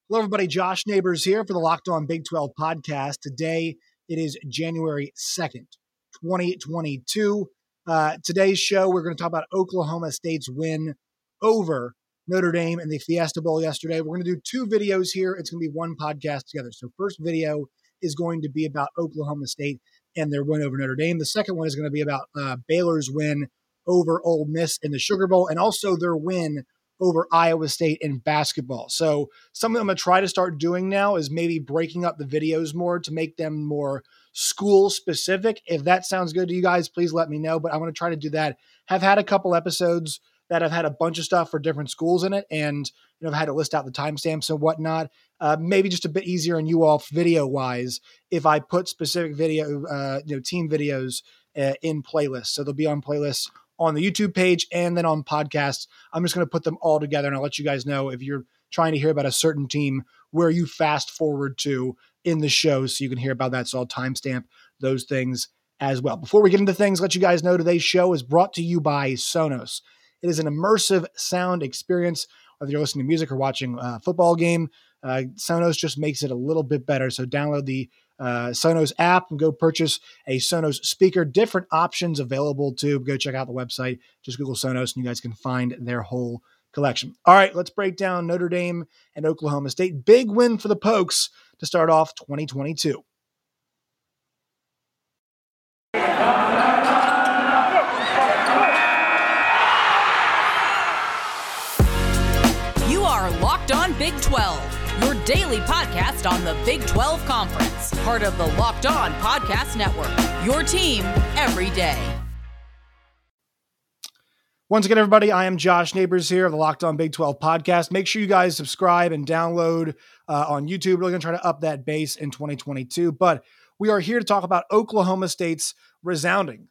Hello, everybody. Josh Neighbors here for the Locked On Big 12 podcast. Today, it is January 2nd, 2022. Today's show, we're going to talk about Oklahoma State's win over Notre Dame in the Fiesta Bowl yesterday. We're going to do two videos here. It's going to be one podcast together. So first video is going to be about Oklahoma State and their win over Notre Dame. The second one is going to be about Baylor's win over Ole Miss in the Sugar Bowl and also their win over Iowa State in basketball. So something I'm going to try to start doing now is maybe breaking up the videos more to make them more school specific. If that sounds good to you guys, please let me know. But I'm going to try to do that. Have had a couple episodes that have had a bunch of stuff for different schools in it. And, I've had to list out the timestamps and whatnot. Maybe just a bit easier on you all video wise if I put specific video, team videos in playlists. So they'll be on playlists on the YouTube page and then on podcasts. I'm just going to put them all together and I'll let you guys know if you're trying to hear about a certain team where you fast forward to in the show so you can hear about that. So I'll timestamp those things as well. Before we get into things, let you guys know today's show is brought to you by Sonos. It is an immersive sound experience. Whether you're listening to music or watching a football game, Sonos just makes it a little bit better. So download the Sonos app and go purchase a Sonos speaker. Different options available too. Go check out the website. Just Google Sonos and you guys can find their whole collection. All right, let's break down Notre Dame and Oklahoma State. Big win for the Pokes to start off 2022. You are Locked On Big 12, your daily podcast on the Big 12 Conference, part of the Locked On Podcast Network, your team every day. Once again, everybody, I am Josh Neighbors here of the Locked On Big 12 podcast. Make sure you guys subscribe and download on YouTube. Really going to try to up that base in 2022. But we are here to talk about Oklahoma State's resounding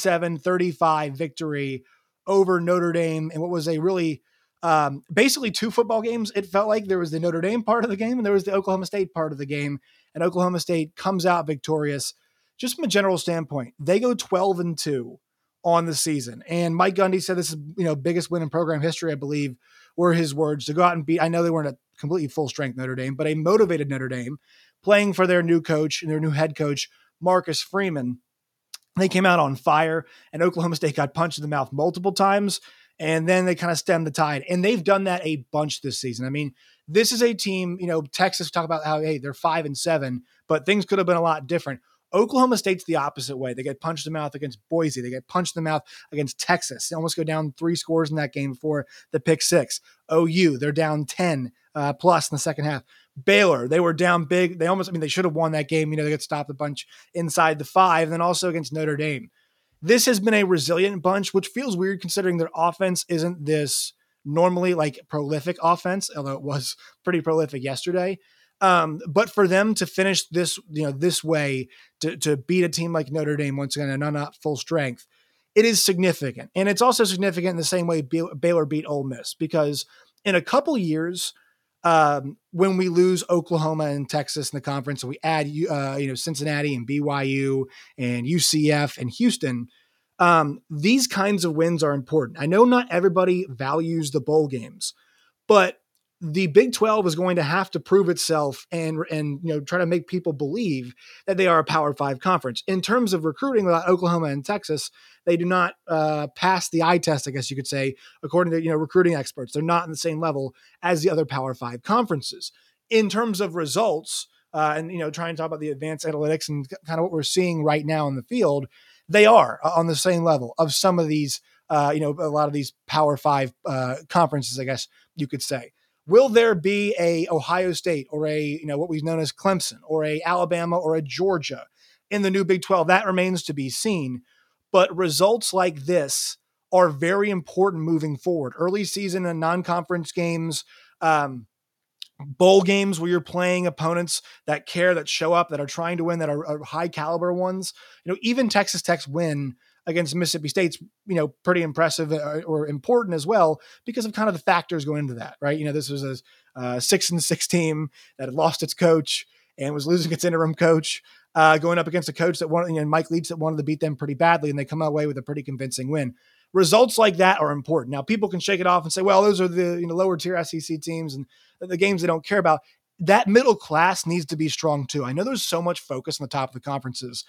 37-35 victory over Notre Dame in what was a really basically two football games. It felt like there was the Notre Dame part of the game and there was the Oklahoma State part of the game. And Oklahoma State comes out victorious. Just from a general standpoint, they go 12-2 on the season. And Mike Gundy said this is, biggest win in program history, I believe, were his words to go out and beat. I know they weren't a completely full strength Notre Dame, but a motivated Notre Dame playing for their new coach and their new head coach, Marcus Freeman. They came out on fire and Oklahoma State got punched in the mouth multiple times. And then they kind of stemmed the tide. And they've done that a bunch this season. I mean, this is a team, Texas talk about how, hey, they're 5-7, but things could have been a lot different. Oklahoma State's the opposite way. They get punched in the mouth against Boise. They get punched in the mouth against Texas. They almost go down 3 scores in that game before the pick 6. OU, they're down 10 plus in the second half. Baylor, they were down big. They should have won that game. They got stopped a bunch inside the 5. And then also against Notre Dame. This has been a resilient bunch, which feels weird considering their offense isn't this normally like prolific offense, although it was pretty prolific yesterday. But for them to finish this, this way to beat a team like Notre Dame once again and not full strength, it is significant. And it's also significant in the same way Baylor beat Ole Miss, because in a couple years, when we lose Oklahoma and Texas in the conference, and we add Cincinnati and BYU and UCF and Houston, these kinds of wins are important. I know not everybody values the bowl games, but the Big 12 is going to have to prove itself and try to make people believe that they are a Power 5 conference. In terms of recruiting, without Oklahoma and Texas, they do not pass the eye test, I guess you could say, according to recruiting experts. They're not in the same level as the other Power 5 conferences. In terms of results, and trying to talk about the advanced analytics and kind of what we're seeing right now in the field, they are on the same level of some of these, a lot of these Power 5 conferences, I guess you could say. Will there be a Ohio State or a, what we've known as Clemson or a Alabama or a Georgia in the new Big 12? That remains to be seen. But results like this are very important moving forward. Early season and non-conference games, bowl games where you're playing opponents that care, that show up, that are trying to win, that are high caliber ones. Even Texas Tech's win against Mississippi State's, pretty impressive or important as well because of kind of the factors going into that, right? This was a 6-6 team that had lost its coach and was losing its interim coach, going up against a coach that wanted, Mike Leach, that wanted to beat them pretty badly, and they come away with a pretty convincing win. Results like that are important. Now, people can shake it off and say, well, those are the lower tier SEC teams and the games they don't care about. that middle class needs to be strong too. I know there's so much focus on the top of the conferences.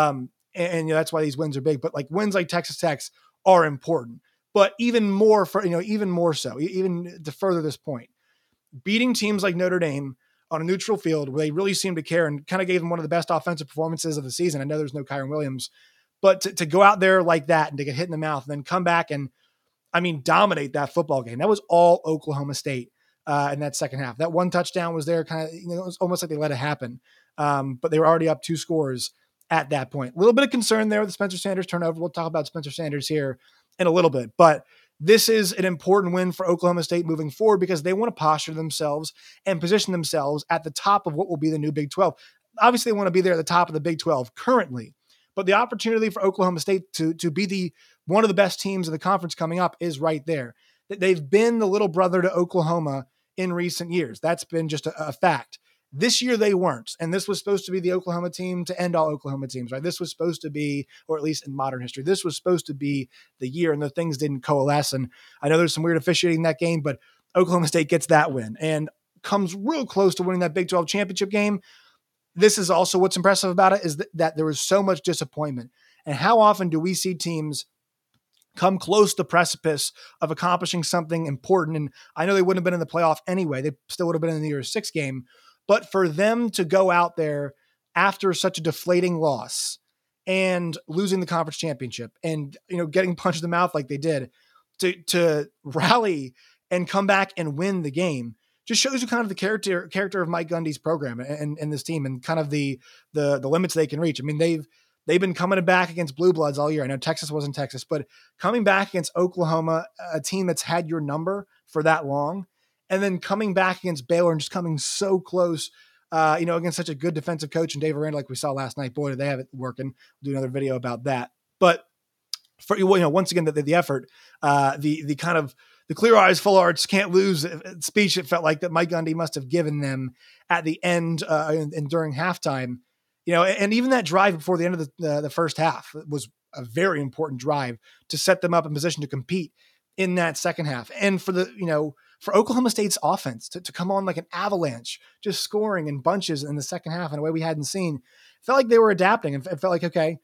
And that's why these wins are big, but like wins like Texas Tech's are important, but even more even more so, even to further this point, beating teams like Notre Dame on a neutral field where they really seem to care and kind of gave them one of the best offensive performances of the season. I know there's no Kyron Williams, but to go out there like that and to get hit in the mouth and then come back and dominate that football game. That was all Oklahoma State in that second half. That one touchdown was there kind of, it was almost like they let it happen. But they were already up 2 scores at that point. A little bit of concern there with the Spencer Sanders turnover. We'll talk about Spencer Sanders here in a little bit, but this is an important win for Oklahoma State moving forward because they want to posture themselves and position themselves at the top of what will be the new Big 12. Obviously, they want to be there at the top of the Big 12 currently, but the opportunity for Oklahoma State to be one of the best teams in the conference coming up is right there. They've been the little brother to Oklahoma in recent years. That's been just a fact. This year they weren't, and this was supposed to be the Oklahoma team to end all Oklahoma teams, right? This was supposed to be, or at least in modern history, this was supposed to be the year, and the things didn't coalesce. And I know there's some weird officiating in that game, but Oklahoma State gets that win and comes real close to winning that Big 12 championship game. This is also what's impressive about it is that there was so much disappointment. And how often do we see teams come close to the precipice of accomplishing something important? And I know they wouldn't have been in the playoff anyway. They still would have been in the Year 6 game. But for them to go out there after such a deflating loss and losing the conference championship and, getting punched in the mouth like they did, to rally and come back and win the game just shows you kind of the character of Mike Gundy's program and this team and kind of the limits they can reach. I mean, they've been coming back against Blue Bloods all year. I know Texas wasn't Texas, but coming back against Oklahoma, a team that's had your number for that long, and then coming back against Baylor and just coming so close, against such a good defensive coach and Dave Aranda, like we saw last night. Boy, did they have it working. We'll do another video about that. But for once again, the effort, the kind of the clear eyes, full hearts, can't lose speech. It felt like that Mike Gundy must have given them at the end and during halftime. And even that drive before the end of the first half was a very important drive to set them up in position to compete in that second half. And for for Oklahoma State's offense to come on like an avalanche, just scoring in bunches in the second half in a way we hadn't seen, felt like they were adapting and it felt like, okay,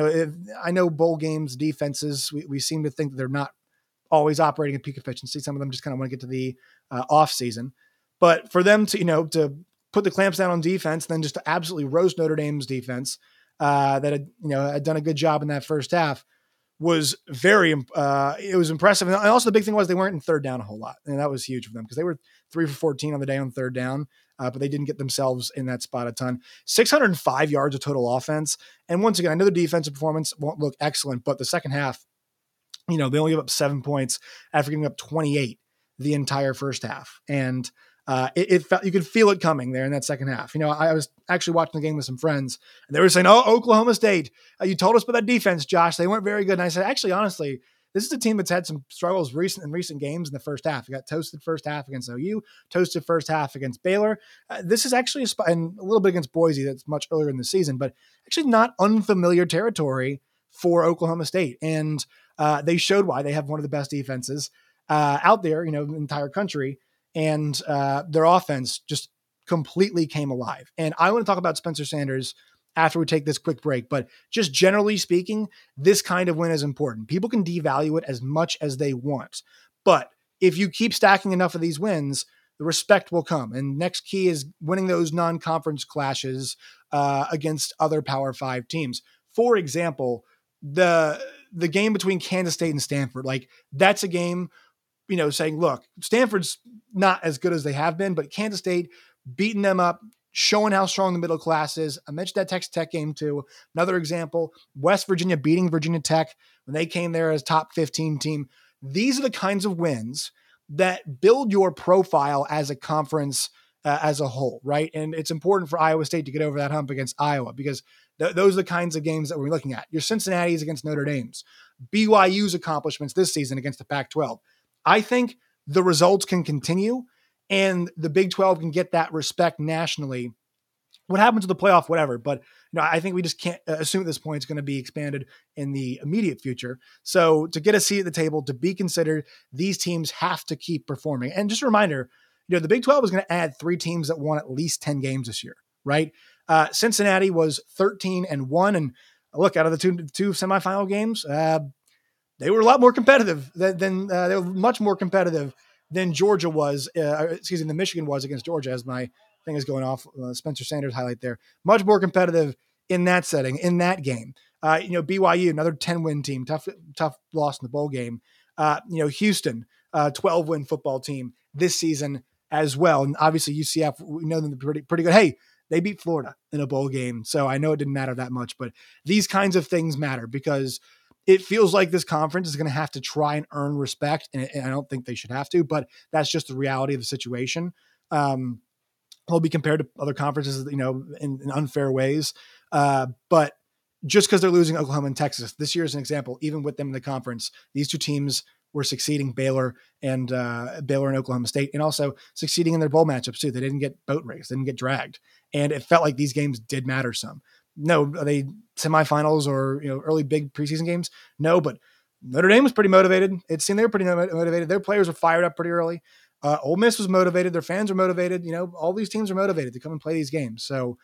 I know bowl games, defenses, we seem to think that they're not always operating at peak efficiency. Some of them just kind of want to get to the off season, but for them to put the clamps down on defense, then just to absolutely roast Notre Dame's defense that had done a good job in that first half was it was impressive. And also the big thing was they weren't in third down a whole lot. And that was huge for them because they were 3 for 14 on the day on third down, but they didn't get themselves in that spot a ton. 605 yards of total offense. And once again, I know the defensive performance won't look excellent, but the second half, they only gave up 7 points after giving up 28 the entire first half. And it felt, you could feel it coming there in that second half. I was actually watching the game with some friends and they were saying, "Oh, Oklahoma State, you told us about that defense, Josh. They weren't very good." And I said, actually, honestly, this is a team that's had some struggles in recent games in the first half. They got toasted first half against OU, toasted first half against Baylor. This is actually and a little bit against Boise. That's much earlier in the season, but actually not unfamiliar territory for Oklahoma State. And they showed why they have one of the best defenses out there, in the entire country. And their offense just completely came alive. And I want to talk about Spencer Sanders after we take this quick break. But just generally speaking, this kind of win is important. People can devalue it as much as they want. But if you keep stacking enough of these wins, the respect will come. And next key is winning those non-conference clashes against other Power 5 teams. For example, the game between Kansas State and Stanford, like that's a game, saying, look, Stanford's not as good as they have been, but Kansas State beating them up, showing how strong the middle class is. I mentioned that Texas Tech game too. Another example, West Virginia beating Virginia Tech when they came there as top 15 team. These are the kinds of wins that build your profile as a conference as a whole, right? And it's important for Iowa State to get over that hump against Iowa because those are the kinds of games that we're looking at. Your Cincinnati's against Notre Dame's, BYU's accomplishments this season against the Pac-12. I think the results can continue and the Big 12 can get that respect nationally. What happens to the playoff, whatever. But I think we just can't assume at this point it's going to be expanded in the immediate future. So to get a seat at the table, to be considered, these teams have to keep performing. And just a reminder, the Big 12 was going to add 3 teams that won at least 10 games this year, right? Cincinnati was 13-1, and look, out of the two semifinal games, they were a lot more competitive than they were much more competitive than Georgia was. The Michigan was against Georgia, as my thing is going off. Spencer Sanders highlight there. Much more competitive in that setting, in that game. BYU, another 10-win team, tough loss in the bowl game. Houston, 12-win football team this season as well. And obviously UCF, we know them pretty good. Hey, they beat Florida in a bowl game, so I know it didn't matter that much, but these kinds of things matter because it feels like this conference is going to have to try and earn respect, and I don't think they should have to, but that's just the reality of the situation. Will be compared to other conferences, in unfair ways. But just because they're losing Oklahoma and Texas, this year is an example, even with them in the conference, these two teams were succeeding Baylor and Oklahoma State, and also succeeding in their bowl matchups too. They didn't get boat raced, they didn't get dragged. And it felt like these games did matter some. No, are they semifinals or early big preseason games? No, but Notre Dame was pretty motivated. It seemed they were pretty motivated. Their players were fired up pretty early. Ole Miss was motivated. Their fans were motivated. All these teams are motivated to come and play these games. So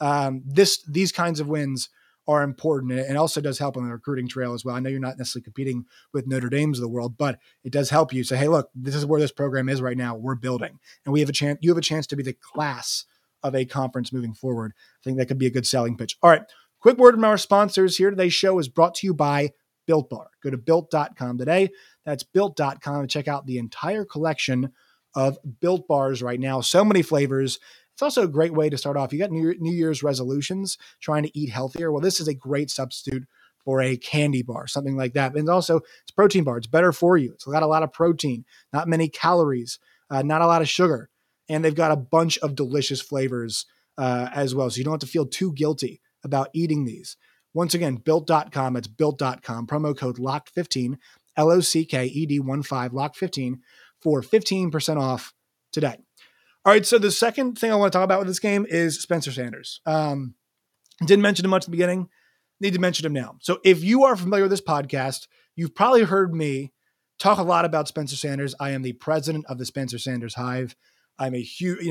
these kinds of wins are important, and it also does help on the recruiting trail as well. I know you're not necessarily competing with Notre Dame's of the world, but it does help you say, hey, look, this is where this program is right now. We're building, and we have a chance. You have a chance to be the class of a conference moving forward. I think that could be a good selling pitch. All right, quick word from our sponsors here. Today's show is brought to you by Built Bar. Go to built.com today. That's built.com and check out the entire collection of Built Bars right now. So many flavors. It's also a great way to start off. You got New Year's resolutions, trying to eat healthier. Well, this is a great substitute for a candy bar, something like that. And also, it's a protein bar. It's better for you. It's got a lot of protein, not many calories, not a lot of sugar. And they've got a bunch of delicious flavors as well. So you don't have to feel too guilty about eating these. Once again, built.com. It's built.com. Promo code LOCKED15, LOCKED15, LOCKED15 for 15% off today. All right, so the second thing I want to talk about with this game is Spencer Sanders. Didn't mention him much at the beginning. Need to mention him now. So if you are familiar with this podcast, you've probably heard me talk a lot about Spencer Sanders. I am the president of the Spencer Sanders Hive. I'm a huge,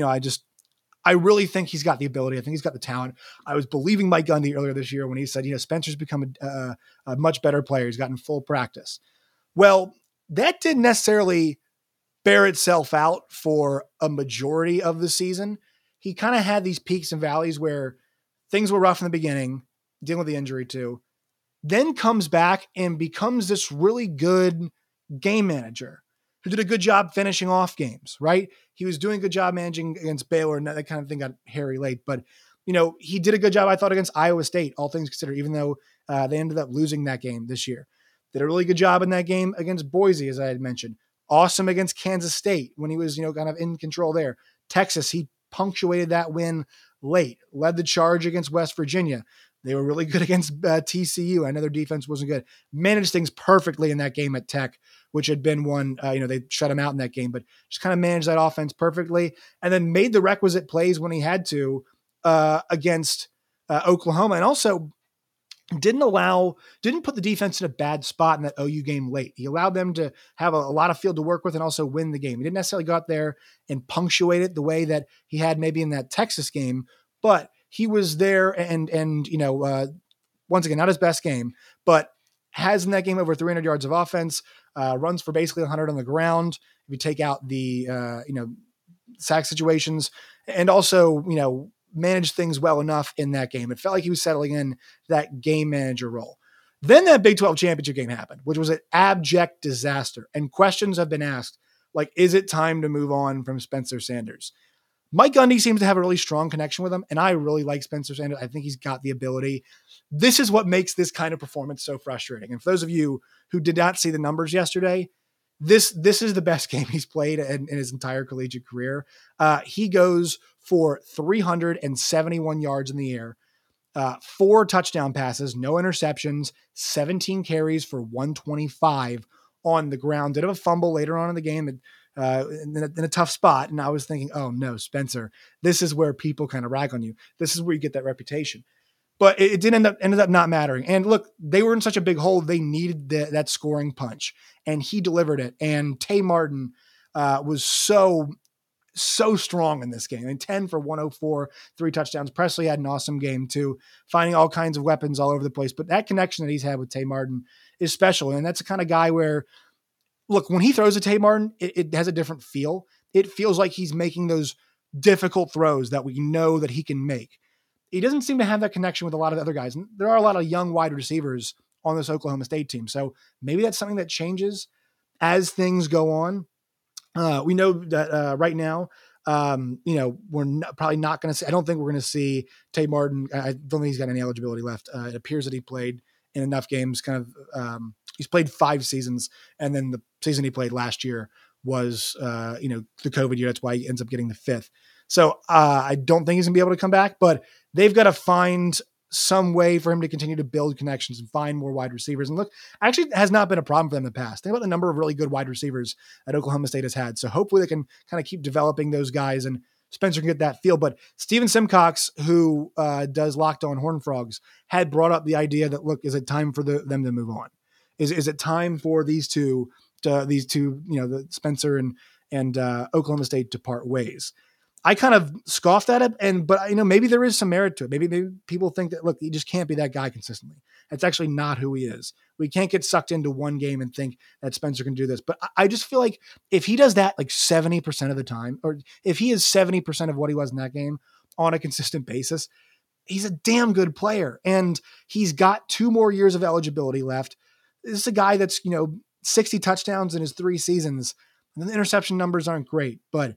I really think he's got the ability. I think he's got the talent. I was believing Mike Gundy earlier this year when he said, Spencer's become a much better player. He's gotten full practice. Well, that didn't necessarily bear itself out for a majority of the season. He kind of had these peaks and valleys where things were rough in the beginning, dealing with the injury too, then comes back and becomes this really good game manager who did a good job finishing off games, right? He was doing a good job managing against Baylor, and that kind of thing got hairy late. But, he did a good job, I thought, against Iowa State, all things considered, even though they ended up losing that game this year. Did a really good job in that game against Boise, as I had mentioned. Awesome against Kansas State when he was, kind of in control there. Texas, he punctuated that win late, led the charge against West Virginia. They were really good against TCU. I know their defense wasn't good. Managed things perfectly in that game at Tech, which had been one, they shut him out in that game, but just kind of managed that offense perfectly and then made the requisite plays when he had to against Oklahoma. And also didn't put the defense in a bad spot in that OU game late. He allowed them to have a lot of field to work with and also win the game. He didn't necessarily go out there and punctuate it the way that he had maybe in that Texas game, but he was there and once again, not his best game, but has in that game over 300 yards of offense, runs for basically 100 on the ground. If you take out the, sack situations and also, managed things well enough in that game. It felt like he was settling in that game manager role. Then that Big 12 championship game happened, which was an abject disaster. And questions have been asked, like, is it time to move on from Spencer Sanders? Mike Gundy seems to have a really strong connection with him, and I really like Spencer Sanders. I think he's got the ability. This is what makes this kind of performance so frustrating. And for those of you who did not see the numbers yesterday, this is the best game he's played in his entire collegiate career. He goes for 371 yards in the air, 4 touchdown passes, no interceptions, 17 carries for 125 on the ground. Did have a fumble later on in the game in a tough spot. And I was thinking, oh no, Spencer, this is where people kind of rag on you. This is where you get that reputation. But it didn't ended up not mattering. And look, they were in such a big hole. They needed that scoring punch, and he delivered it. And Tay Martin was so so strong in this game. 10 for 104, 3 touchdowns. Presley had an awesome game too, finding all kinds of weapons all over the place. But that connection that he's had with Tay Martin is special. And that's the kind of guy where, look, when he throws at Tay Martin, it has a different feel. It feels like he's making those difficult throws that we know that he can make. He doesn't seem to have that connection with a lot of the other guys. And there are a lot of young wide receivers on this Oklahoma State team. So maybe that's something that changes as things go on. We know that right now, we're probably not going to see, I don't think we're going to see Tay Martin. I don't think he's got any eligibility left. It appears that he played in enough games, he's played 5 seasons. And then the season he played last year was, the COVID year. That's why he ends up getting the 5th. So I don't think he's gonna be able to come back, but they've got to find some way for him to continue to build connections and find more wide receivers. And look, actually it has not been a problem for them in the past. Think about the number of really good wide receivers that Oklahoma State has had. So hopefully they can kind of keep developing those guys and Spencer can get that feel. But Steven Simcox, who does Locked On Horned Frogs, had brought up the idea that, look, is it time for them to move on? Is it time for these two, the Spencer and Oklahoma State to part ways? I kind of scoffed at it, but maybe there is some merit to it. Maybe people think that, look, he just can't be that guy consistently. That's actually not who he is. We can't get sucked into one game and think that Spencer can do this. But I just feel like if he does that like 70% of the time, or if he is 70% of what he was in that game on a consistent basis, he's a damn good player. And he's got 2 more years of eligibility left. This is a guy that's, 60 touchdowns in his 3 seasons. And the interception numbers aren't great, but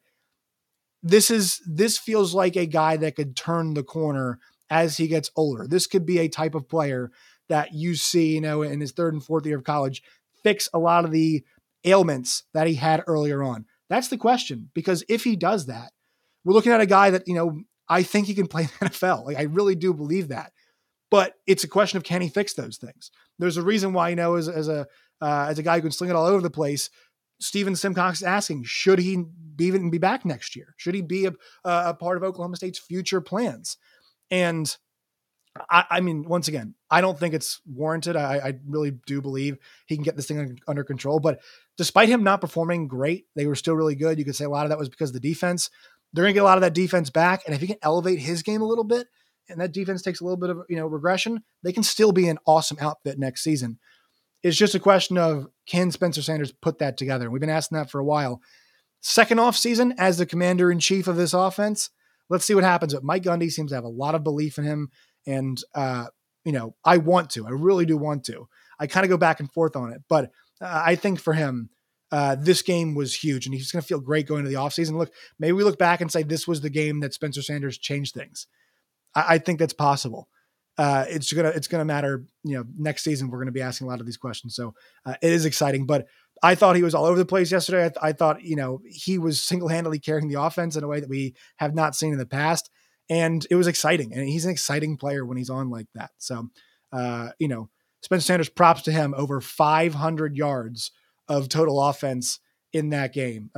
this feels like a guy that could turn the corner as he gets older. This could be a type of player that you see, in his 3rd and 4th year of college, fix a lot of the ailments that he had earlier on. That's the question, because if he does that, we're looking at a guy that, I think he can play in the NFL. Like, I really do believe that, but it's a question of, can he fix those things? There's a reason why, as a guy who can sling it all over the place, Steven Simcox is asking, should he even be back next year? Should he be a part of Oklahoma State's future plans? And I mean, once again, I don't think it's warranted. I really do believe he can get this thing under control. But despite him not performing great, they were still really good. You could say a lot of that was because of the defense. They're going to get a lot of that defense back. And if he can elevate his game a little bit, and that defense takes a little bit of regression, they can still be an awesome outfit next season. It's just a question of, can Spencer Sanders put that together? And we've been asking that for a while. Second off season as the commander-in-chief of this offense, let's see what happens. But Mike Gundy seems to have a lot of belief in him. And, I really do want to. I kind of go back and forth on it. But I think for him, this game was huge. And he's going to feel great going into the offseason. Look, maybe we look back and say this was the game that Spencer Sanders changed things. I think that's possible. It's gonna matter. Next season we're going to be asking a lot of these questions, so it is exciting. But I thought he was all over the place yesterday. I thought he was single-handedly carrying the offense in a way that we have not seen in the past, and it was exciting. And he's an exciting player when he's on like that. So, Spencer Sanders, props to him. Over 500 yards of total offense in that game.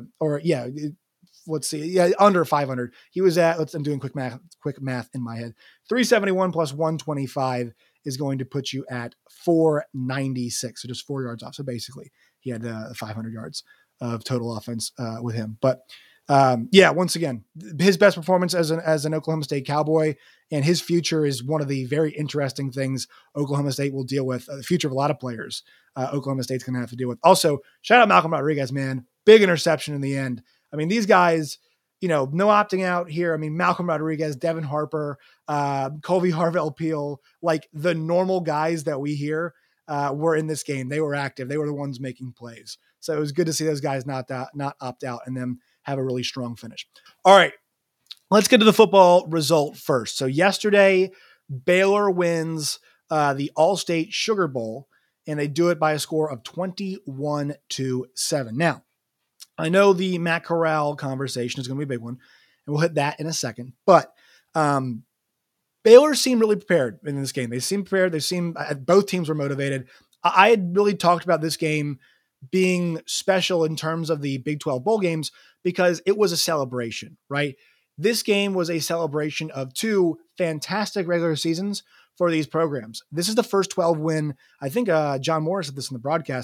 Let's see. Yeah, under 500. He was at, I'm doing quick math in my head. 371 plus 125 is going to put you at 496. So just 4 yards off. So basically he had 500 yards of total offense with him. But once again, his best performance as an Oklahoma State Cowboy, and his future is one of the very interesting things Oklahoma State will deal with. The future of a lot of players Oklahoma State's going to have to deal with. Also, shout out Malcolm Rodriguez, man. Big interception in the end. I mean, these guys, no opting out here. I mean, Malcolm Rodriguez, Devin Harper, Colby Harvell-Peel, like the normal guys that we hear were in this game. They were active. They were the ones making plays. So it was good to see those guys not opt out and them have a really strong finish. All right, let's get to the football result first. So yesterday, Baylor wins the All-State Sugar Bowl, and they do it by a score of 21-7. Now, I know the Matt Corral conversation is going to be a big one, and we'll hit that in a second. But Baylor seemed really prepared in this game. They seemed prepared. Both teams were motivated. I had really talked about this game being special in terms of the Big 12 bowl games because it was a celebration, right? This game was a celebration of 2 fantastic regular seasons for these programs. This is the first 12 win. I think John Morris said this in the broadcast.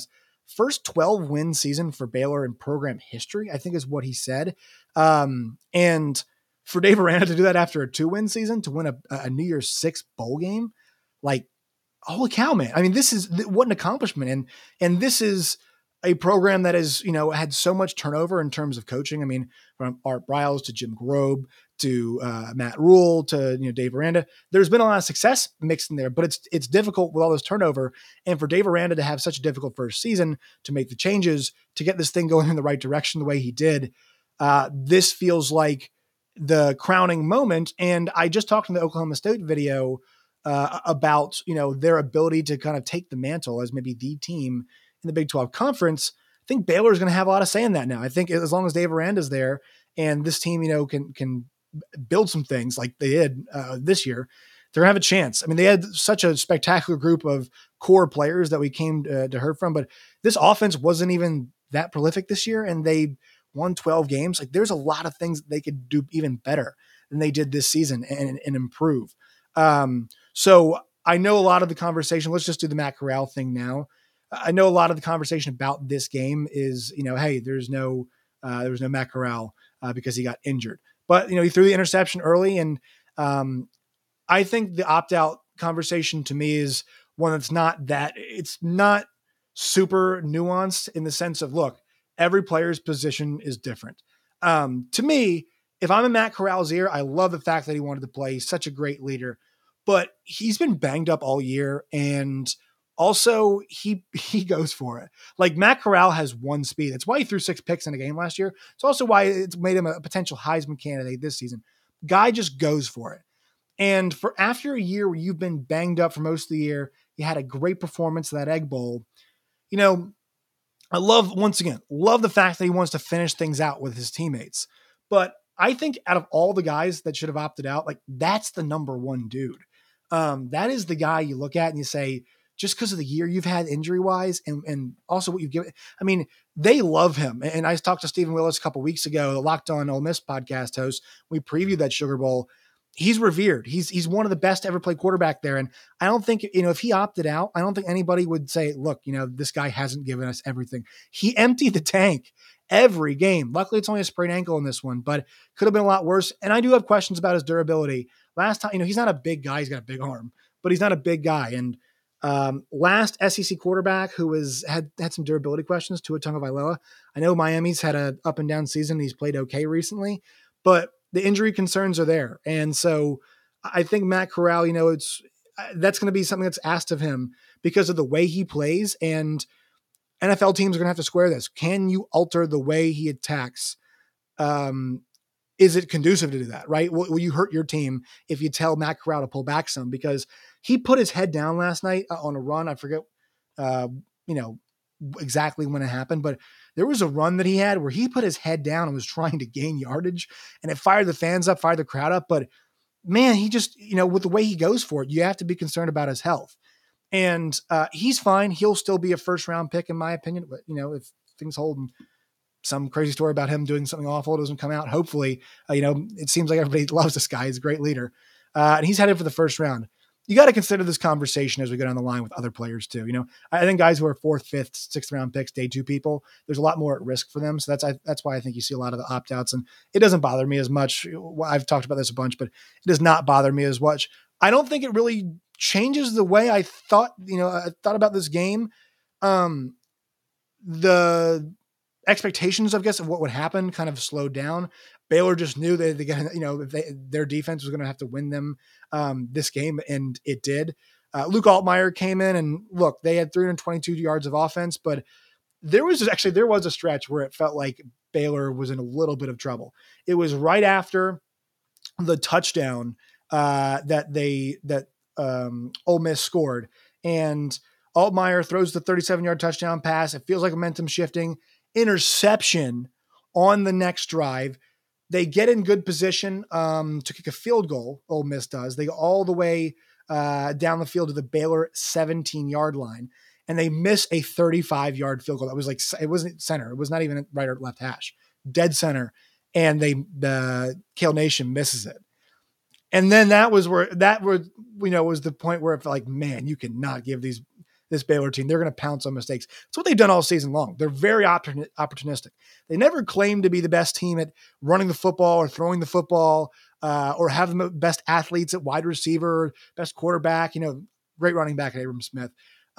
first 12-win season for Baylor in program history, I think is what he said. And for Dave Aranda to do that after a 2-win season, to win a New Year's Six bowl game, like, holy cow, man. I mean, what an accomplishment. And this is a program that has, had so much turnover in terms of coaching. I mean, from Art Briles to Jim Grobe to Matt Rule to, Dave Aranda, there's been a lot of success mixed in there, but it's difficult with all this turnover. And for Dave Aranda to have such a difficult first season, to make the changes, to get this thing going in the right direction the way he did, this feels like the crowning moment. And I just talked in the Oklahoma State video about, their ability to kind of take the mantle as maybe the team in the Big 12 conference. I think Baylor is going to have a lot of say in that now. I think as long as Dave Aranda's there and this team, can build some things like they did this year, they're going to have a chance. I mean, they had such a spectacular group of core players that we came to hear from, but this offense wasn't even that prolific this year, and they won 12 games. Like, there's a lot of things that they could do even better than they did this season and improve. So I know a lot of the conversation, let's just do the Matt Corral thing now. I know a lot of the conversation about this game is, hey, there was no Matt Corral because he got injured, but he threw the interception early. And I think the opt-out conversation to me is one that's it's not super nuanced in the sense of, look, every player's position is different. To me, if I'm in Matt Corral's ear, I love the fact that he wanted to play. He's such a great leader, but he's been banged up all year. And also he goes for it. Like, Matt Corral has one speed. That's why he threw 6 picks in a game last year. It's also why it's made him a potential Heisman candidate this season. Guy just goes for it. And for after a year where you've been banged up for most of the year, you had a great performance in that Egg Bowl. I love the fact that he wants to finish things out with his teammates. But I think out of all the guys that should have opted out, like, that's the number one dude. That is the guy you look at and you say, just because of the year you've had injury-wise and also what you've given. I mean, they love him. And I talked to Stephen Willis a couple weeks ago, the Locked On Ole Miss podcast host. We previewed that Sugar Bowl. He's revered. He's one of the best to ever play quarterback there. And I don't think, if he opted out, I don't think anybody would say, look, this guy hasn't given us everything. He emptied the tank every game. Luckily, it's only a sprained ankle in this one, but could have been a lot worse. And I do have questions about his durability. Last time, he's not a big guy. He's got a big arm, but he's not a big guy. And last SEC quarterback who had some durability questions, Tua Tagovailoa. I know Miami's had a up and down season. He's played okay recently, but the injury concerns are there. And so I think Matt Corral, that's going to be something that's asked of him because of the way he plays, and NFL teams are going to have to square this. Can you alter the way he attacks? Is it conducive to do that? Right? Will you hurt your team if you tell Matt Corral to pull back some? Because he put his head down last night on a run. I forget, exactly when it happened, but there was a run that he had where he put his head down and was trying to gain yardage, and it fired the fans up, fired the crowd up. But man, he just, with the way he goes for it, you have to be concerned about his health. And he's fine. He'll still be a first-round pick, in my opinion. But, if things hold and some crazy story about him doing something awful doesn't come out, hopefully, it seems like everybody loves this guy. He's a great leader. And he's headed for the first round. You got to consider this conversation as we go down the line with other players too. I think guys who are 4th, 5th, 6th round picks, day 2 people, there's a lot more at risk for them. So that's why I think you see a lot of the opt-outs, and it doesn't bother me as much. I've talked about this a bunch, but it does not bother me as much. I don't think it really changes the way I thought about this game. The expectations, I guess, of what would happen kind of slowed down. Baylor just knew that their defense was going to have to win them this game, and it did. Luke Altmaier came in, and look, they had 322 yards of offense, but there was a stretch where it felt like Baylor was in a little bit of trouble. It was right after the touchdown that Ole Miss scored, and Altmaier throws the 37-yard touchdown pass. It feels like momentum shifting. Interception on the next drive. They get in good position to kick a field goal. Ole Miss does. They go all the way down the field to the Baylor 17-yard line, and they miss a 35-yard field goal. That was it wasn't center. It was not even right or left hash. Dead center, and the Kale Nation misses it. And then that was the point where it felt like, man, you cannot give these this Baylor team. They're going to pounce on mistakes. It's what they've done all season long. They're very opportunistic. They never claim to be the best team at running the football or throwing the football, or have the best athletes at wide receiver, best quarterback, great running back at Abram Smith,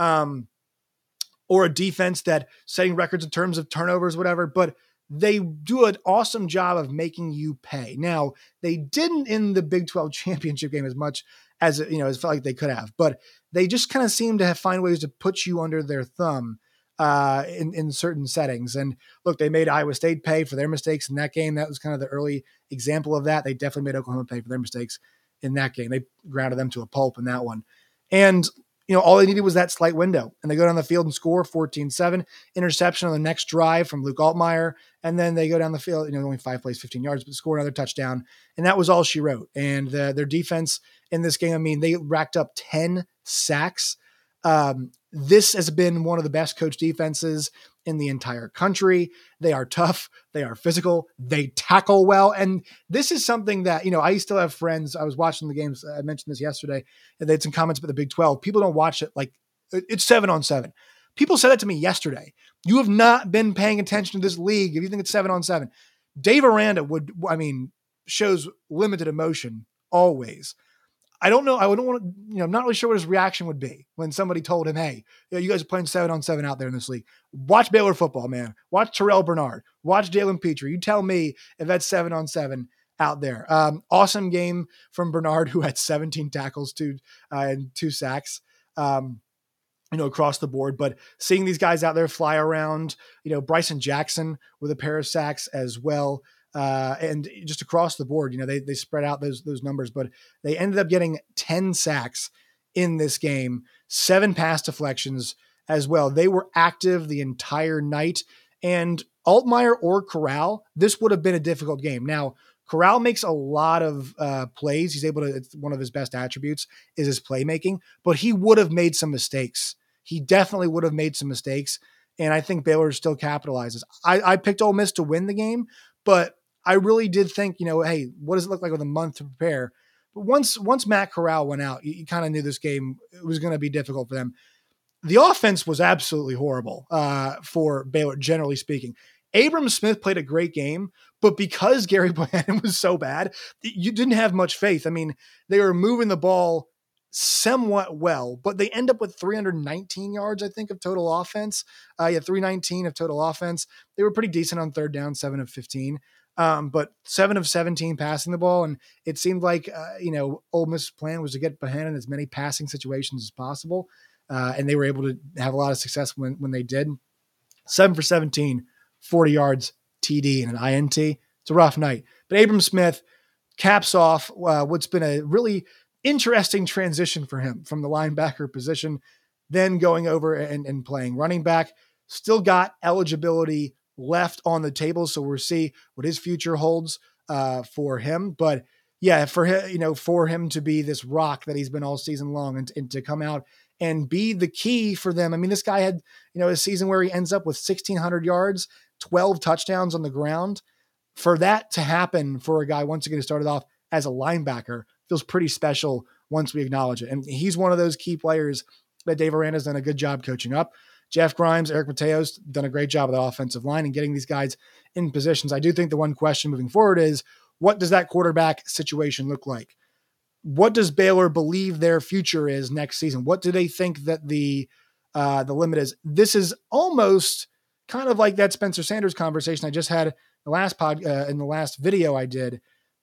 or a defense that setting records in terms of turnovers, whatever. But they do an awesome job of making you pay. Now, they didn't in the Big 12 championship game as much as it felt like they could have, but they just kind of seem to find ways to put you under their thumb in certain settings. And look, they made Iowa State pay for their mistakes in that game. That was kind of the early example of that. They definitely made Oklahoma pay for their mistakes in that game. They grounded them to a pulp in that one. And all they needed was that slight window, and they go down the field and score 14-7, interception on the next drive from Luke Altmaier. And then they go down the field, only 5 plays, 15 yards, but score another touchdown. And that was all she wrote. And their defense in this game, they racked up 10 sacks. This has been one of the best coach defenses in the entire country. They are tough. They are physical. They tackle well. And this is something that, I still have friends. I was watching the games. I mentioned this yesterday, and they had some comments about the Big 12. People don't watch it like it's 7-on-7. People said that to me yesterday. You have not been paying attention to this league if you think it's 7-on-7. Dave Aranda shows limited emotion always. I don't know. I don't want to, I'm not really sure what his reaction would be when somebody told him, hey, you guys are playing 7-on-7 out there in this league. Watch Baylor football, man. Watch Terrell Bernard. Watch Jalen Petrie. You tell me if that's 7-on-7 out there. Awesome game from Bernard, who had 17 tackles and 2 sacks, across the board. But seeing these guys out there fly around, Bryson Jackson with a pair of sacks as well. And just across the board, they spread out those numbers, but they ended up getting 10 sacks in this game, 7 pass deflections as well. They were active the entire night, and Altmaier or Corral, this would have been a difficult game. Now, Corral makes a lot of plays. He's able to, it's one of his best attributes is his playmaking, but he would have made some mistakes. He definitely would have made some mistakes. And I think Baylor still capitalizes. I picked Ole Miss to win the game, but I really did think, hey, what does it look like with a month to prepare? But once Matt Corral went out, you kind of knew this game was going to be difficult for them. The offense was absolutely horrible for Baylor, generally speaking. Abram Smith played a great game, but because Gary Bohannon was so bad, you didn't have much faith. They were moving the ball somewhat well, but they end up with 319 yards, I think, of total offense. 319 of total offense. They were pretty decent on third down, 7 of 15. But 7 of 17 passing the ball. And it seemed like, Ole Miss's plan was to get Bohannon as many passing situations as possible. And they were able to have a lot of success when they did. 7 for 17, 40 yards, TD, and an INT. It's a rough night. But Abram Smith caps off what's been a really interesting transition for him from the linebacker position, then going over and playing running back. Still got eligibility left on the table, so we'll see what his future holds for him. But yeah, for him to be this rock that he's been all season long, and to come out and be the key for them. This guy had a season where he ends up with 1,600 yards, 12 touchdowns on the ground. For that to happen for a guy once again who started off as a linebacker feels pretty special once we acknowledge it. And he's one of those key players that Dave Aranda's done a good job coaching up. Jeff Grimes, Eric Mateos done a great job of the offensive line and getting these guys in positions. I do think the one question moving forward is, what does that quarterback situation look like? What does Baylor believe their future is next season? What do they think that the limit is? This is almost kind of like that Spencer Sanders conversation I just had in the last video I did.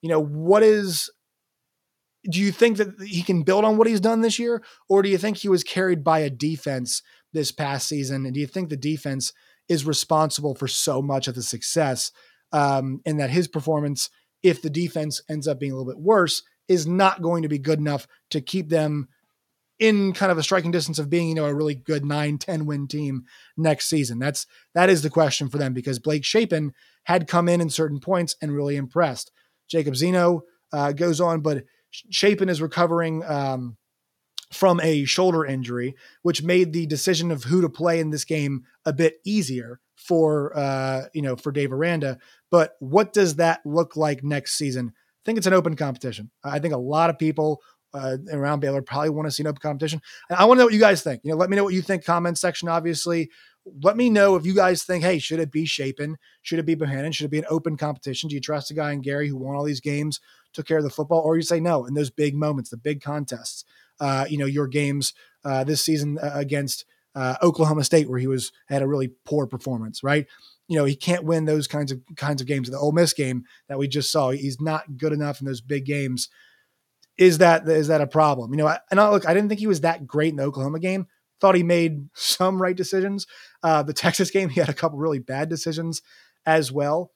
Do you think that he can build on what he's done this year? Or do you think he was carried by a defense this past season? And do you think the defense is responsible for so much of the success, and that his performance, if the defense ends up being a little bit worse, is not going to be good enough to keep them in kind of a striking distance of being, a really good 9-10 win team next season? That is the question for them, because Blake Shapen had come in certain points and really impressed. Jacob Zeno goes on, but Shapen is recovering from a shoulder injury, which made the decision of who to play in this game a bit easier for Dave Aranda. But what does that look like next season? I think it's an open competition. I think a lot of people around Baylor probably want to see an open competition. And I want to know what you guys think. Let me know what you think. Comment section, obviously. Let me know if you guys think, hey, should it be Shapen? Should it be Bohannon? Should it be an open competition? Do you trust a guy in Gary who won all these games, took care of the football, or you say no in those big moments, the big contests? Your games this season against Oklahoma State, where he had a really poor performance, right? He can't win those kinds of games. The Ole Miss game that we just saw, he's not good enough in those big games. Is that a problem? I didn't think he was that great in the Oklahoma game. Thought he made some right decisions. The Texas game, he had a couple really bad decisions as well.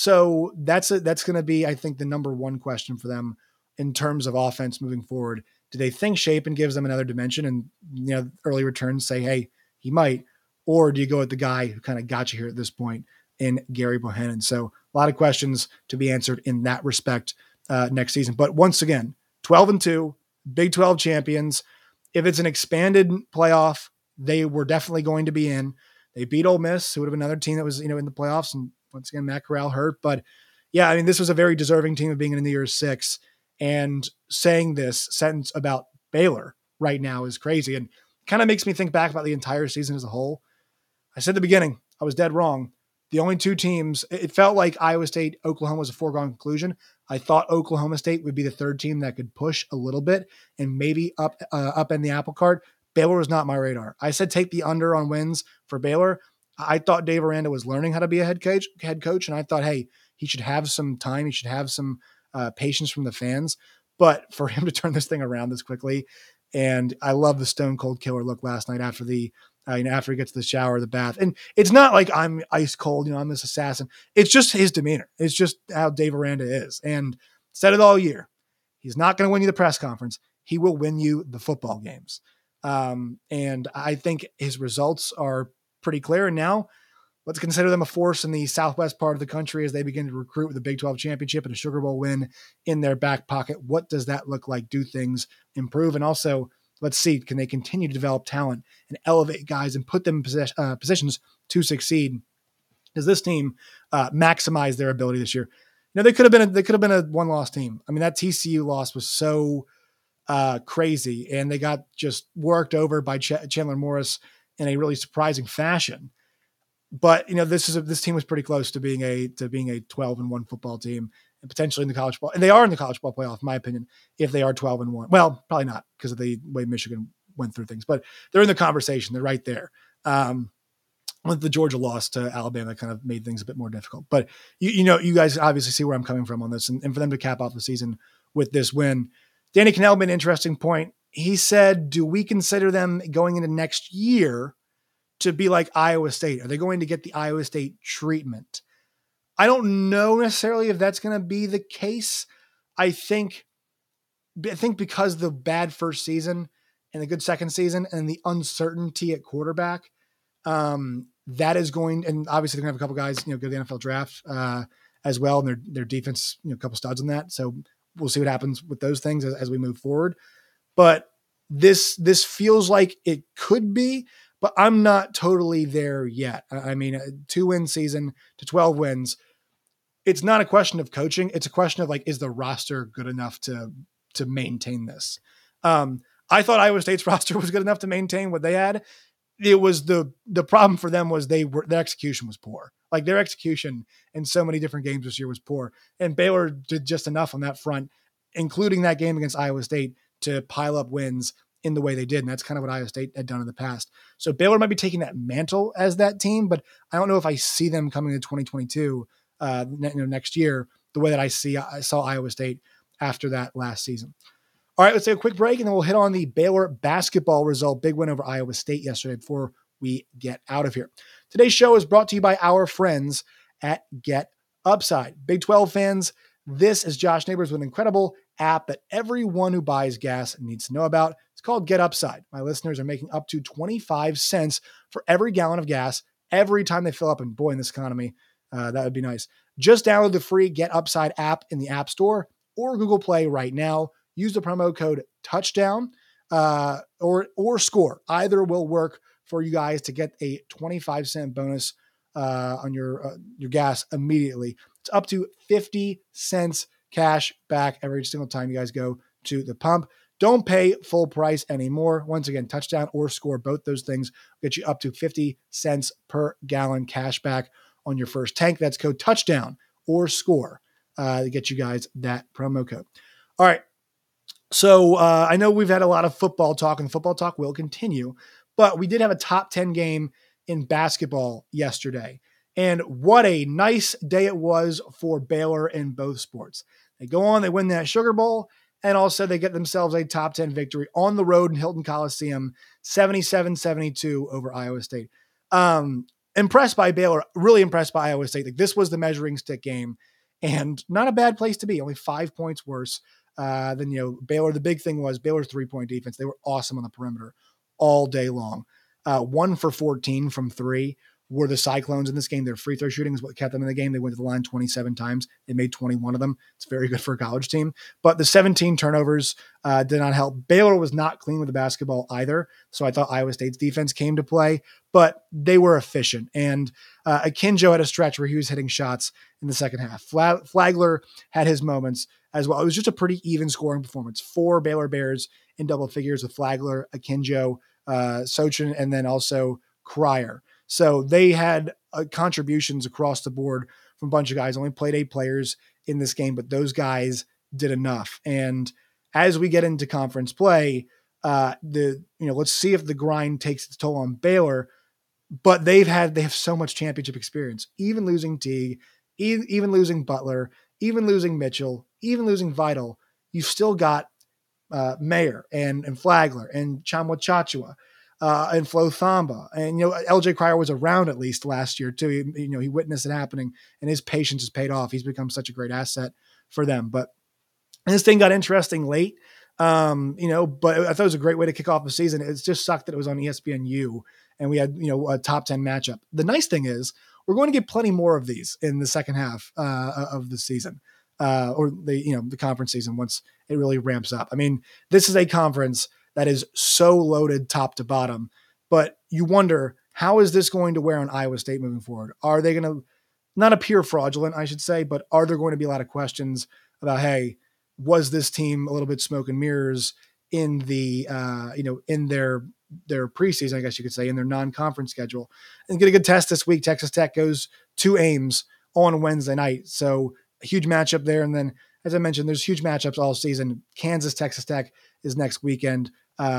So that's going to be, I think, the number one question for them in terms of offense moving forward. Do they think Shapen gives them another dimension and, early returns say, hey, he might, or do you go with the guy who kind of got you here at this point in Gary Bohannon? So a lot of questions to be answered in that respect next season. But once again, 12-2, Big 12 champions. If it's an expanded playoff, they were definitely going to be in. They beat Ole Miss, who would have been another team that was, in the playoffs. And once again, Matt Corral hurt. But yeah, this was a very deserving team of being in the year 6. And saying this sentence about Baylor right now is crazy. And kind of makes me think back about the entire season as a whole. I said at the beginning, I was dead wrong. The only two teams, it felt like Iowa State, Oklahoma was a foregone conclusion. I thought Oklahoma State would be the third team that could push a little bit and maybe up in the apple cart. Baylor was not my radar. I said take the under on wins for Baylor. I thought Dave Aranda was learning how to be a head coach, and I thought, hey, he should have some time. He should have some patience from the fans. But for him to turn this thing around this quickly, and I love the stone cold killer look last night after after he gets the shower, the bath. And it's not like I'm ice cold, I'm this assassin. It's just his demeanor. It's just how Dave Aranda is. And said it all year. He's not going to win you the press conference. He will win you the football games. And I think his results are pretty clear. And now let's consider them a force in the southwest part of the country as they begin to recruit with the Big 12 championship and a Sugar Bowl win in their back pocket. What does that look like? Do things improve? And also, let's see, can they continue to develop talent and elevate guys and put them in positions to succeed? Does this team maximize their ability this year? They could have been a one-loss team. That TCU loss was so crazy, and they got just worked over by Chandler Morris in a really surprising fashion. But this team was pretty close to being a 12-1 football team and potentially in the college ball. And they are in the college ball playoff, in my opinion, if they are 12-1. Well, probably not because of the way Michigan went through things, but they're in the conversation. They're right there. With the Georgia loss to Alabama, kind of made things a bit more difficult. But you guys obviously see where I'm coming from on this, and for them to cap off the season with this win. Danny Kanell made an interesting point. He said, do we consider them going into next year to be like Iowa State? Are they going to get the Iowa State treatment? I don't know necessarily if that's going to be the case. I think because the bad first season and the good second season and the uncertainty at quarterback, that is going, and obviously they're going to have a couple guys, go to the NFL draft as well. And their defense, a couple studs in that. So we'll see what happens with those things as we move forward. But this feels like it could be, but I'm not totally there yet. A 2-win season to 12 wins. It's not a question of coaching. It's a question of is the roster good enough to maintain this? I thought Iowa State's roster was good enough to maintain what they had. It was the problem for them was their execution was poor. Their execution in so many different games this year was poor. And Baylor did just enough on that front, including that game against Iowa State, to pile up wins in the way they did. And that's kind of what Iowa State had done in the past. So Baylor might be taking that mantle as that team, but I don't know if I see them coming to 2022 next year the way that I saw Iowa State after that last season. All right, let's take a quick break, and then we'll hit on the Baylor basketball result. Big win over Iowa State yesterday before we get out of here. Today's show is brought to you by our friends at Get Upside. Big 12 fans, this is Josh Neighbors with an incredible app that everyone who buys gas needs to know about. It's called Get Upside. My listeners are making up to 25 cents for every gallon of gas every time they fill up. And boy, in this economy, that would be nice. Just download the free Get Upside app in the App Store or Google Play right now. Use the promo code TOUCHDOWN or SCORE. Either will work for you guys to get a 25-cent bonus on your gas immediately. It's up to 50 cents cash back every single time you guys go to the pump. Don't pay full price anymore. Once again, touchdown or score, both those things get you up to 50 cents per gallon cash back on your first tank. That's code touchdown or score to get you guys that promo code. All right. So I know we've had a lot of football talk, and football talk will continue, but we did have a top 10 game in basketball yesterday. And what a nice day it was for Baylor in both sports. They go on, they win that Sugar Bowl, and also they get themselves a top 10 victory on the road in Hilton Coliseum, 77-72 over Iowa State. Impressed by Baylor, really impressed by Iowa State. Like, this was the measuring stick game, and not a bad place to be, only 5 points worse than Baylor. The big thing was Baylor's 3-point defense. They were awesome on the perimeter all day long. 1 for 14 from 3 were the Cyclones in this game. Their free throw shooting is what kept them in the game. They went to the line 27 times. They made 21 of them. It's very good for a college team. But the 17 turnovers did not help. Baylor was not clean with the basketball either. So I thought Iowa State's defense came to play, but they were efficient. And Akinjo had a stretch where he was hitting shots in the second half. Flagler had his moments as well. It was just a pretty even scoring performance. 4 Baylor Bears in double figures with Flagler, Akinjo, Sochin, and then also Cryer. So they had contributions across the board from a bunch of guys. Only played 8 players in this game, but those guys did enough. And as we get into conference play, let's see if the grind takes its toll on Baylor. But they have so much championship experience. Even losing Teague, even losing Butler, even losing Mitchell, even losing Vital, you've still got Mayer and Flagler and Chamwa Chachua. And Flo Thamba. And, LJ Cryer was around at least last year too. He witnessed it happening, and his patience has paid off. He's become such a great asset for them. But this thing got interesting late, but I thought it was a great way to kick off the season. It just sucked that it was on ESPNU, and we had, a top 10 matchup. The nice thing is we're going to get plenty more of these in the second half of the season, or the conference season once it really ramps up. I mean, this is a conference that is so loaded top to bottom, but you wonder, how is this going to wear on Iowa State moving forward? Are they going to not appear fraudulent, I should say, but are there going to be a lot of questions about, hey, was this team a little bit smoke and mirrors in the, in their preseason, I guess you could say, in their non-conference schedule? And get a good test this week. Texas Tech goes to Ames on Wednesday night. So a huge matchup there. And then, as I mentioned, there's huge matchups all season. Kansas, Texas Tech is next weekend.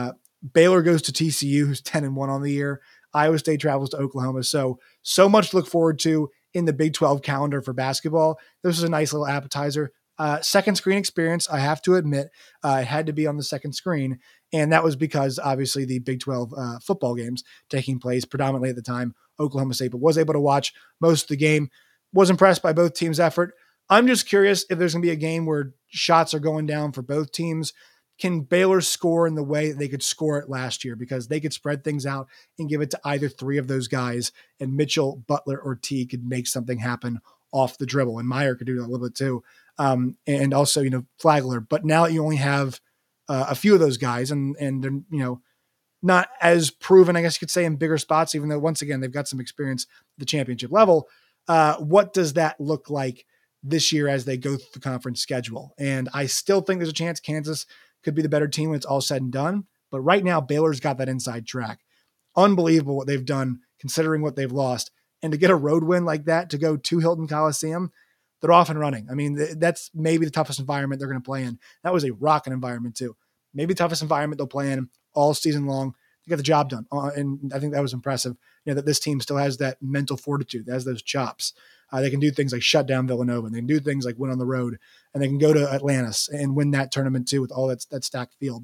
Baylor goes to TCU, who's 10-1 on the year. Iowa State travels to Oklahoma. So much to look forward to in the Big 12 calendar for basketball. This was a nice little appetizer. Second screen experience, I have to admit, it had to be on the second screen. And that was because obviously the Big 12 football games taking place predominantly at the time, Oklahoma State, but was able to watch most of the game. Was impressed by both teams' effort. I'm just curious if there's going to be a game where shots are going down for both teams. Can Baylor score in the way that they could score it last year? Because they could spread things out and give it to either 3 of those guys, and Mitchell, Butler, or T could make something happen off the dribble. And Meyer could do that a little bit too. And also, Flagler. But now you only have a few of those guys, and they're, not as proven, I guess you could say, in bigger spots, even though, once again, they've got some experience at the championship level. What does that look like this year as they go through the conference schedule? And I still think there's a chance Kansas could be the better team when it's all said and done. But right now, Baylor's got that inside track. Unbelievable what they've done, considering what they've lost. And to get a road win like that, to go to Hilton Coliseum, they're off and running. I mean, that's maybe the toughest environment they're going to play in. That was a rocking environment too. Maybe the toughest environment they'll play in all season long. They got the job done. And I think that was impressive, that this team still has that mental fortitude, that has those chops. They can do things like shut down Villanova, and they can do things like win on the road, and they can go to Atlantis and win that tournament too with all that stacked field.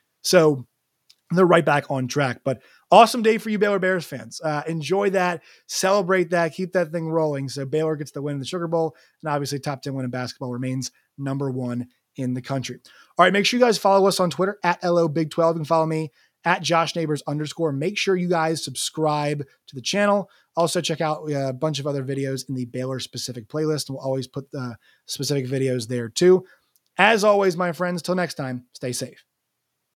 So they're right back on track. But awesome day for you Baylor Bears fans. Enjoy that, celebrate that, keep that thing rolling. So Baylor gets the win in the Sugar Bowl, and obviously top 10 win in basketball, remains number 1 in the country. All right, make sure you guys follow us on Twitter at LOBig12. You can follow me at @JoshNeighbors_. Make sure you guys subscribe to the channel. Also check out a bunch of other videos in the Baylor specific playlist. We'll always put the specific videos there too. As always, my friends, till next time, stay safe.